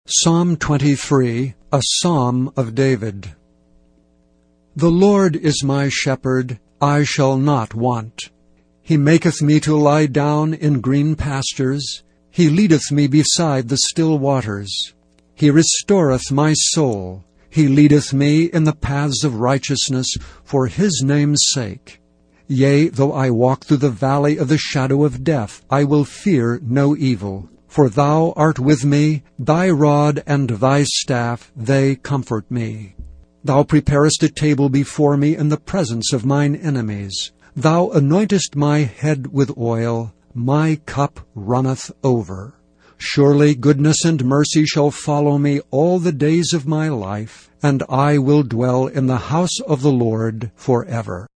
Psalm 23, a psalm of David. The Lord is my shepherd, I shall not want. He maketh me to lie down in green pastures. He leadeth me beside the still waters. He restoreth my soul. He leadeth me in the paths of righteousness for his name's sake. Yea, though I walk through the valley of the shadow of death, I will fear no evil. For thou art with me, thy rod and thy staff, they comfort me. Thou preparest a table before me in the presence of mine enemies. Thou anointest my head with oil, my cup runneth over. Surely goodness and mercy shall follow me all the days of my life, and I will dwell in the house of the Lord forever.